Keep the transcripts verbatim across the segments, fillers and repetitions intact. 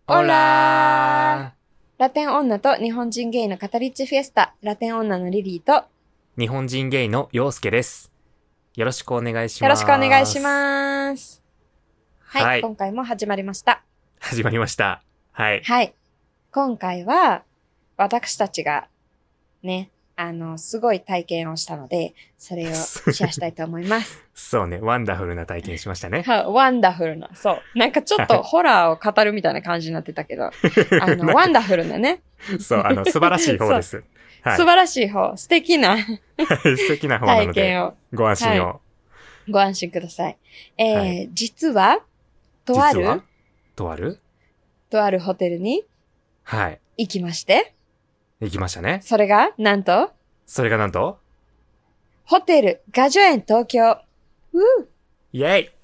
オラーラテン女と日本人ゲイのカタリッチフィエスタ、ラテン女のリリーと日本人ゲイの陽介です。よろしくお願いします。 よろしくお願いします。はい、 はい、 今回も始まりました。 始まりました。はい。 はい。今回は、私たちが、ね、あの、すごい体験をしたので、それをシェアしたいと思います。 そうね、ワンダフルな体験しましたね。 はワンダフルな、そう。なんかちょっとホラーを語るみたいな感じになってたけど、あの、ワンダフルなね。 そう、あの、素晴らしい方です。 はい、素晴らしい方、素敵な素敵な方なので、体験をご安心を、はい、 ご安心ください。えーはい、実は、とあるとあるとあるホテルに、 はい。 行きまして。 行きましたね。 それが、なんとそれがなんとホテル、ガジョエン東京。うーイェイ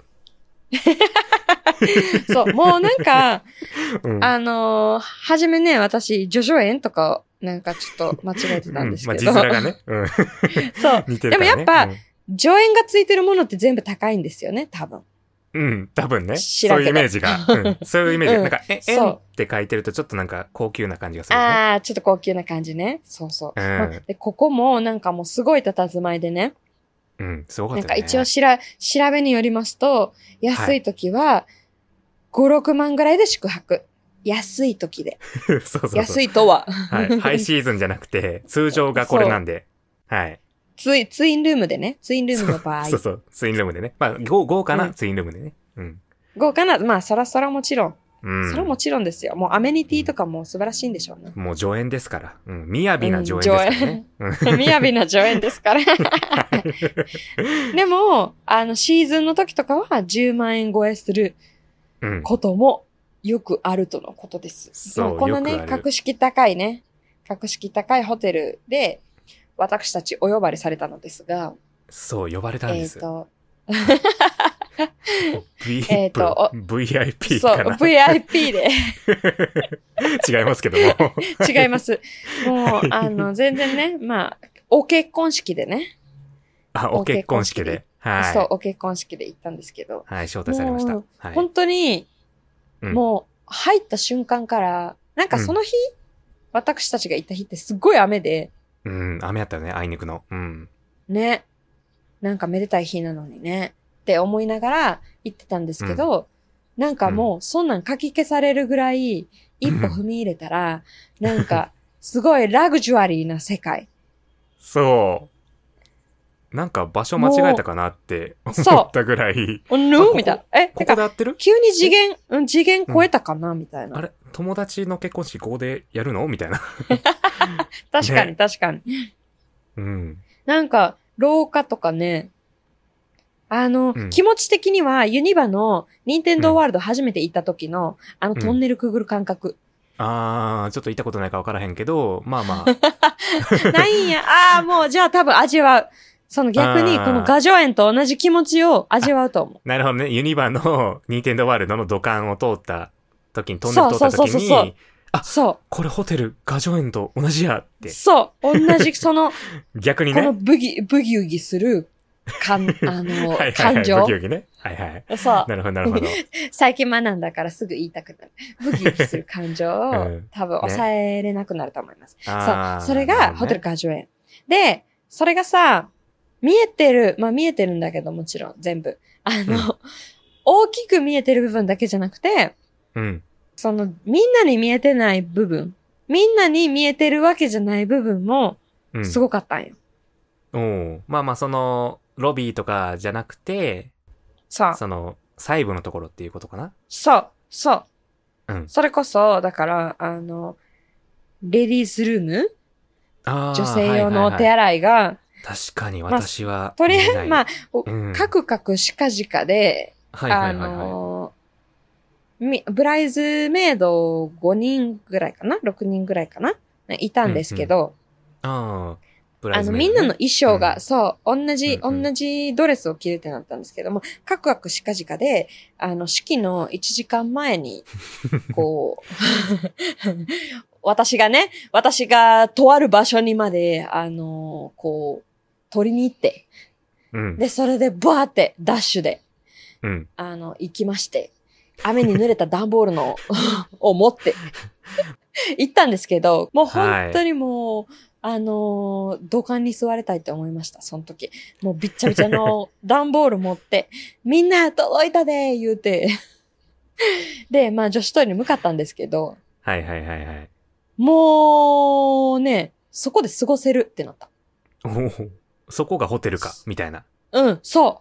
そう、もうなんか、うん、あのー、はじめね、私、ジョジョ園とか、なんかちょっと間違えてたんですけど。 うん、まあ、字面がね。うん、 そう。 似てるからね。 でもやっぱ、うん、助園がついてるものって全部高いんですよね、多分。 うん、多分ね。そういうイメージが。うん、そういうイメージが。うん、なんか、え、円って書いてるとちょっとなんか高級な感じがする、ね。 ああ、ちょっと高級な感じね。そうそう。うんまあ、で、ここもなんかもうすごい佇まいでね。 うん、すごかったね。 なんか一応しら、調べによりますと、安い時は、ご、ろくまんぐらいで宿泊。安い時で。 そうそうそう。 安いとは。 はい。ハイシーズンじゃなくて、通常がこれなんで。はい。 ツイ、ツインルームでね。ツインルームの場合。 そうそう。ツインルームでね。まあ、豪豪華なツインルームでね。うん。 豪華な、まあ、そらそらもちろん。 うん。 それはもちろんですよ。もうアメニティとかも素晴らしいんでしょうね。 もう上演ですから。うん。雅な上演ですからね。 うん、雅な上演ですから。でも、あの、シーズンの時とかはじゅうまんえん超えすることもよくあるとのことです。 そう、 まあ、このね、格式高いね、格式高いホテルで、私たちお呼ばれされたのですが。 そう、呼ばれたんです。 えっと、 v、えっと、ブイアイピー かな。 そう、ブイアイピー で。 違いますけども。 違います。もう、あの、全然ね、まあ、お結婚式でね。 あ、お結婚式で。はい。 そう、お結婚式で行ったんですけど。 はい、招待されました。はい、 本当に、うん、もう、入った瞬間から、なんかその日、うん、私たちが行った日ってすっごい雨で。 うん、雨やったよね、あいにくの。うん。 ね。なんかめでたい日なのにね。って思いながら行ってたんですけど、うん、なんかもう、そんなん書き消されるぐらい、一歩踏み入れたら、なんか、すごいラグジュアリーな世界。 そう。なんか場所間違えたかなって思ったぐらい。 おぬみたいな。え、 ここで合ってる？ 急に次元、うん、次元超えたかな、うん、みたいな。 あれ友達の結婚式ここでやるのみたいな。 確かに、ね、確かに。 うん。 なんか、廊下とかね、あの、うん、気持ち的にはユニバのニンテンドーワールド初めて行った時の、うん、あのトンネルくぐる感覚。 うん、あー、ちょっと行ったことないか分からへんけど、まあまあ。 ないんや。あー、もうじゃあ多分味わう。その逆にこのガジョ園と同じ気持ちを味わうと思う。 なるほどね。ユニバのニンテンドーワールドの土管を通った時に、トンネル通った時に、そうそうそうそう。あ、そう。これホテルガジョ園と同じやって。 そう。同じ、その、 逆にね。 このブギ、ブギウギする、かん、あの、はいはいはい、感情。 ブギウギね。はいはい。 そう。 なるほどなるほど。 最近学んだからすぐ言いたくなる。ブギウギする感情を、うん、多分抑えれなくなると思います。ね、そう。それが、ホテルガジョ園。で、それがさ、見えてる、まあ見えてるんだけどもちろん全部。あの、うん、大きく見えてる部分だけじゃなくて、 うん。 その、みんなに見えてない部分、みんなに見えてるわけじゃない部分も、すごかったんよ。 うん、おまあまあその、ロビーとかじゃなくて、 そう。 その、細部のところっていうことかな？ そう、そう。 うん。 それこそ、だから、あの、レディースルームあ女性用のお手洗いが、はいはいはい、 確かに私は、まあ、 とりあえず、まあ、 うん、 カクカクしかじかで、 はいはいはいはい、 あの、ブライズメイドごにんぐらいかな ?ろく 人ぐらいかないたんですけど、 うんうん、ああ、ブライズメイド、ね、あの、みんなの衣装が、うん、そう、同じ、 うんうん、 同じドレスを着るってなったんですけども、カクカクしかじかで、あの、式のいちじかんまえに、こう、私がね、私がとある場所にまで、あの、こう、取りに行って、 うん、 で、それでバーってダッシュで、 うん、 あの、行きまして、 雨に濡れた段ボールのを持って行ったんですけど、もう本当にもう、はい、あのー、土管に座りたいって思いました、その時。もうびっちゃびちゃの段ボール持って、みんな届いたで言うて。で、まあ女子トイレに向かったんですけど。 はいはいはいはい。 もうね、そこで過ごせるってなった。 おお、そこがホテルか、みたいな。 うん、そう。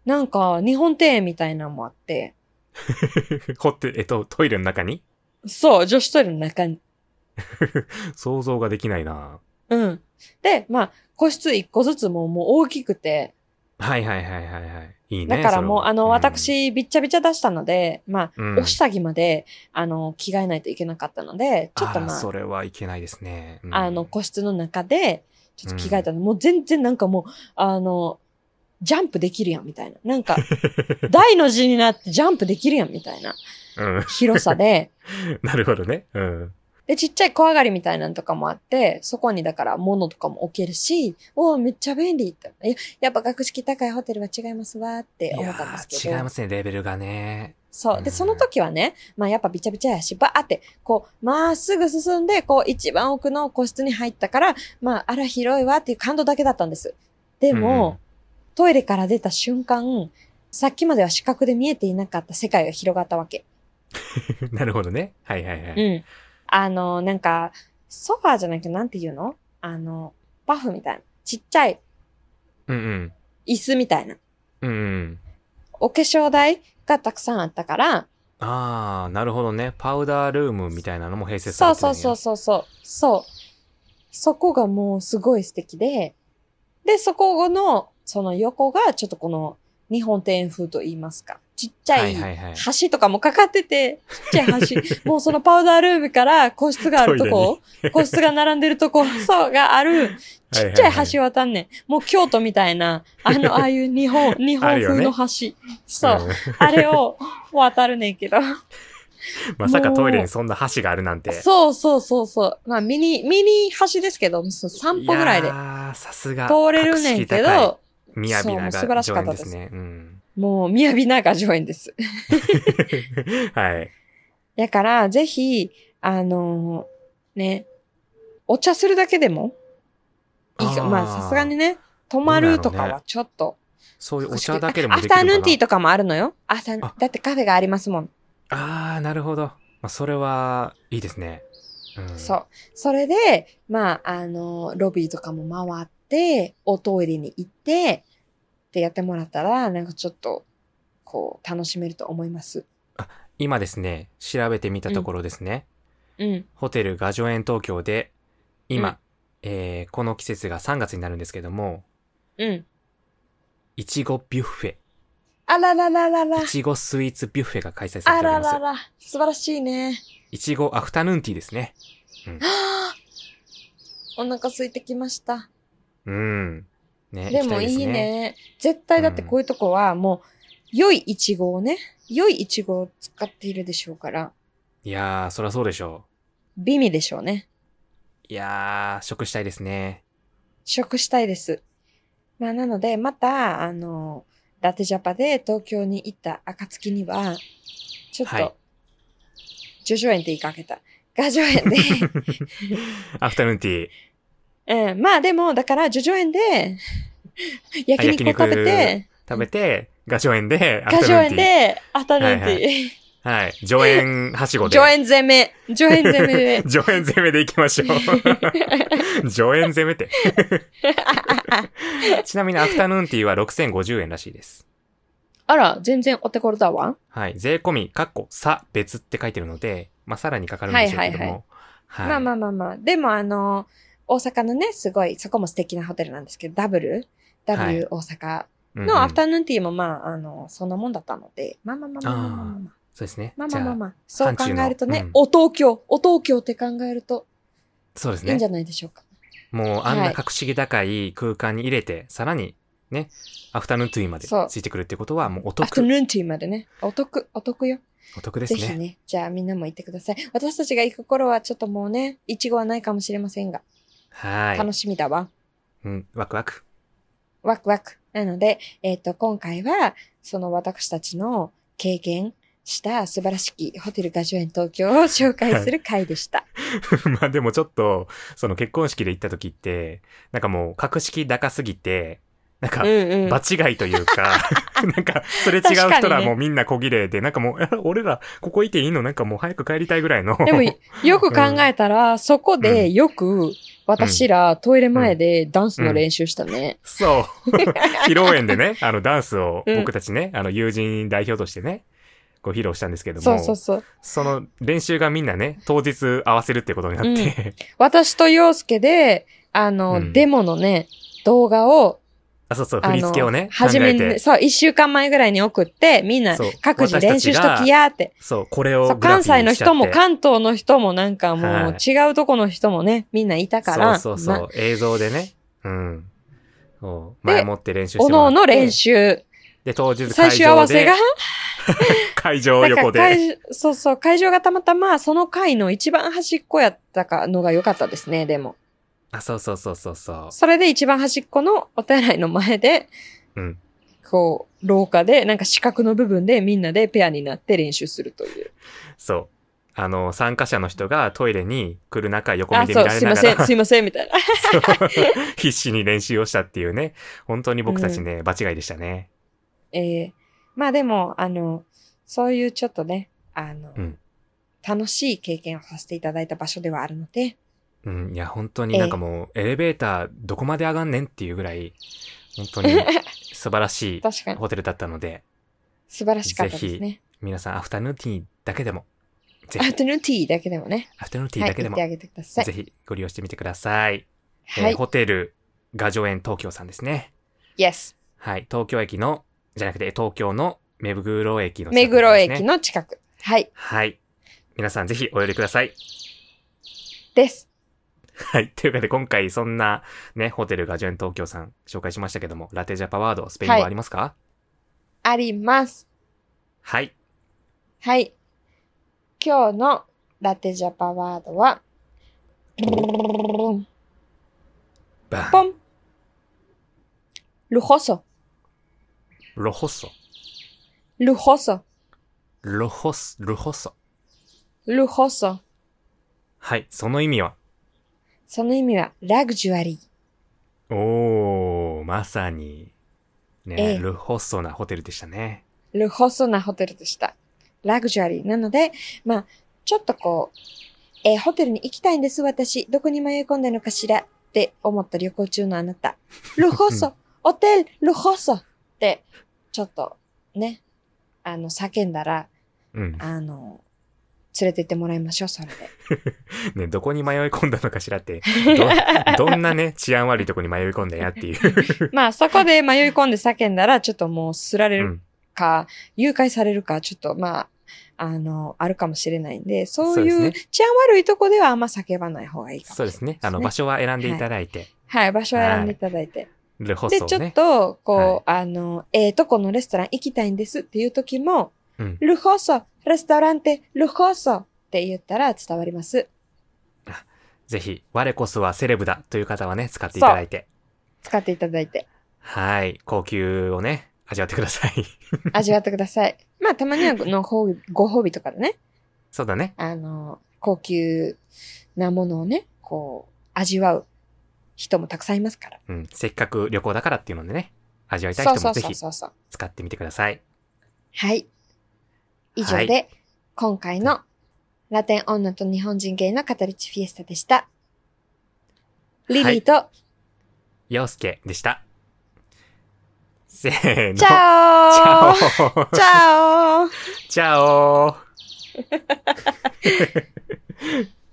なんか、日本庭園みたいなのもあって。 ホテル、えっと、トイレの中に？ そう、女子トイレの中に。 想像ができないな。 うん。で、まあ、個室一個ずつももう大きくて。 はいはいはいはいはい。いいね。 だからもう、あの、うん、私、びっちゃびちゃ出したので、まあ、うん、お下着まで、あの、着替えないといけなかったので、ちょっとまあ。 あ、それはいけないですね。 うん、あの、個室の中で、ちょっと着替えたの、うん、もう全然なんかもう、あの、ジャンプできるやんみたいな。なんか、大の字になってジャンプできるやんみたいな。うん、広さで。 なるほどね。うん。 で、ちっちゃい小上がりみたいなのとかもあって、そこにだから物とかも置けるし、おーめっちゃ便利って。やっぱ格式高いホテルは違いますわって思ったんですけど。 いやー違いますね、レベルがね。 そう。で、その時はね、まあやっぱびちゃびちゃやし、ばーって、こう、まっすぐ進んで、こう、一番奥の個室に入ったから、まあ、あら広いわっていう感動だけだったんです。でも、うん、トイレから出た瞬間、さっきまでは視覚で見えていなかった世界が広がったわけ。 なるほどね。はいはいはい。 うん。あの、なんか、ソファーじゃなくてなんて言うの？あの、パフみたいな。ちっちゃい。 うんうん。 椅子みたいな。 うんうん。 お化粧台がたくさんあったから。 ああ、なるほどね。パウダールームみたいなのも併設されてるんや。 そうそうそうそう。そう。そこがもうすごい素敵で。で、そこの、その横がちょっとこの日本庭園風と言いますか。ちっちゃい橋とかもかかってて、ちっちゃい橋。もうそのパウダールームから個室があるとこ、個室が並んでるとこ、そうがある、ちっちゃい橋渡んねん。はいはいはい、もう京都みたいな、あの、ああいう日本、日本風の橋。ね、そう、うん。あれを渡るねんけど。 まさかトイレにそんな橋があるなんて。 そうそうそうそう。まあミニ、ミニ橋ですけど、散歩ぐらいで。 ああ、さすが。 通れるねんけど、 みやびなが素晴らしかったですね。うん、 もう、みやびな画上演です。 はい。 だから、ぜひ、あのー、ね、お茶するだけでもいいか。まあ、さすがにね、泊まるとかはちょっと。 そういうお茶だけでもできるかな。 アフタヌーンティーとかもあるのよ。アフタだってカフェがありますもん。 ああ、なるほど。まあ、それはいいですね。 うん、そう。それで、まあ、あの、ロビーとかも回って、おトイレに行って、ってやってもらったら、なんかちょっと、こう、楽しめると思います。 あ、今ですね、調べてみたところですね。 うん。 ホテル雅叙園東京で、今、うん、えー、この季節がさんがつになるんですけども、 うん。 いちごビュッフェ。 あららららら。 いちごスイーツビュッフェが開催されております。 あららら。素晴らしいね。 いちごアフタヌーンティーですね。うん、 はぁ、お腹空いてきました。 うん。ね、 でもいいね。絶対だってこういうとこはもう、良いイチゴをね、良いイチゴを使っているでしょうから。 いやー、そりゃそうでしょう。美味でしょうね。 いやー、食したいですね。 食したいです。まあなので、また、あの、ラテジャパで東京に行った暁には、ちょっと、はい、叙々苑って言いかけた。雅叙園で。 アフタヌーンティー。うん。まあでも、だから叙々苑で、焼肉を食べて、 食べて、雅叙園で、 アフタヌーンティー。雅叙園で、アフタヌーンティー。 はいはいはい。上演はしごで。 上演攻め。上演攻めで。 上演攻めで行きましょう。上演攻めって。ちなみにアフタヌーンティーはろくせんごじゅうえんらしいです。 あら、全然お手頃だわ。 はい。税込み、かっこ、差別って書いてるので、まあ、さらにかかるんでしょうけども。はいはいはい。 はい、まあまあまあまあ。でもあの、大阪のね、すごい、そこも素敵なホテルなんですけど、ダブル ?W 大阪のアフタヌーンティーもまあ、あの、そんなもんだったので、まあまあまあまあまあまあまあ。 そうですね。 まあまあまあまあ。そう考えるとね、うん、お東京、お東京って考えると。 そうですね。 いいんじゃないでしょうか。 もう、あんな格式高い空間に入れて、はい、さらに、ね、アフタヌーンティーまでついてくるってことは、もうお得。 アフタヌーンティーまでね。お得、お得よ。 お得ですね。 ぜひね。じゃあみんなも行ってください。私たちが行く頃はちょっともうね、いちごはないかもしれませんが。 はい。 楽しみだわ。 うん、ワクワク。 ワクワク。なので、えっと、今回は、その私たちの経験、 した素晴らしきホテルガジュエン東京を紹介する回でした。 はい、まあでもちょっと、その結婚式で行った時って、なんかもう格式高すぎて、なんか、場違いというか、うんうん、なんか、それ違う人らもみんな小綺麗で、ね、なんかもう、俺ら、ここいていいのなんかもう早く帰りたいぐらいの。 でも、よく考えたら、うん、そこでよく、私ら、トイレ前でダンスの練習したね。うんうん、 そう。披露宴でね、あの、ダンスを僕たちね、うん、あの、友人代表としてね、こう披露したんですけども。 そうそうそう。 その練習がみんなね、当日合わせるってことになって。うん、 私と陽介で、あの、うん、デモのね、動画を、 あ、そうそう、振り付けをね、 はじめに、そう、一週間前ぐらいに送って、みんな各自練習しときやって。 そう、これをそう、関西の人も関東の人もなんかもう違うとこの人もね、はい、みんないたから。 そうそうそう、ま、映像でね、うん。前もって練習してもらって。おのおの練習。 で、当日会場で。 最終合わせが会場横で。 そうそう、会場がたまたまその回の一番端っこやったかのが良かったですね、でも。 あ、そうそうそうそうそう。 それで一番端っこのお手洗いの前で、 うん。 こう、廊下で、なんか四角の部分でみんなでペアになって練習するという。 そう。あの、参加者の人がトイレに来る中横目で見られながら。 あ、そう、すいません、すいません、みたいな。 必死に練習をしたっていうね。本当に僕たちね、うん、場違いでしたね。 ええー、まあでも、あの、そういうちょっとね、あの、うん、楽しい経験をさせていただいた場所ではあるので、 うん、いや、本当になんかもう、エレベーターどこまで上がんねんっていうぐらい、本当に素晴らしいホテルだったので、 素晴らしかったですね。 ぜひ、皆さん、アフタヌーンティーだけでも、 ぜひ。アフタヌーンティーだけでもね。 アフタヌーンティーだけでも、 はい、行ってあげてください。 ぜひご利用してみてください。 はい。 えー、ホテル、ガジョエン東京さんですね。 Yes。 はい。東京駅の、じゃなくて、東京の目黒駅の近くですね。 目黒駅の近く。はい。 はい。皆さんぜひお寄りください。 です。 はい。というわけで今回そんなね、ホテルガジュエン東京さん紹介しましたけども、ラテジャパワード、スペイン語ありますか？はい、 あります。 はい。 はい。今日のラテジャパワードは、 バン。 ポン。ルホソ。 ルホソ。 ルホソ。 ルホス、ルホソ。 ルホソ。 はい。その意味は？ その意味は、ラグジュアリー。おー、まさに。ね、ええ、ルホソなホテルでしたね。 ルホソなホテルでした。ラグジュアリー。なので、まあ、ちょっとこう、えー、ホテルに行きたいんです、私。どこに迷い込んだのかしらって思った旅行中のあなた。ルホソ、ホテル、ルホソって、ちょっと、ね、あの、叫んだら、 うん、 あの、連れて行ってもらいましょう、それで。 ね、どこに迷い込んだのかしらって、ど、どんなね、治安悪いとこに迷い込んだんやっていう。 まあ、そこで迷い込んで叫んだら、ちょっともう、すられるか、うん、誘拐されるか、ちょっと、まあ、あの、あるかもしれないんで、そういう治安悪いとこではあんま叫ばない方がいいかもしれないですね。 そうですね。あの、場所は選んでいただいて。 はい、はい、場所を選んでいただいて。 ルホソね、 で、ちょっと、こう、はい、あの、ええー、とこのレストラン行きたいんですっていう時も、 うん、 ルホソ、レストランテ、ルホソって言ったら伝わります。 ぜひ、我こそはセレブだという方はね、使っていただいて。 使っていただいて。 はい。高級をね、味わってください。 味わってください。まあ、たまにはのご褒美とかでね。 そうだね。 あの、高級なものをね、こう、味わう人もたくさんいますから。 うん。せっかく旅行だからっていうのでね、味わいたい人もぜひ使ってみてください。 はい。以上で、はい、今回のラテン女と日本人芸の語り地フィエスタでした。リリーと、はい、 陽介でした。せーの。 チャオチャオチャオ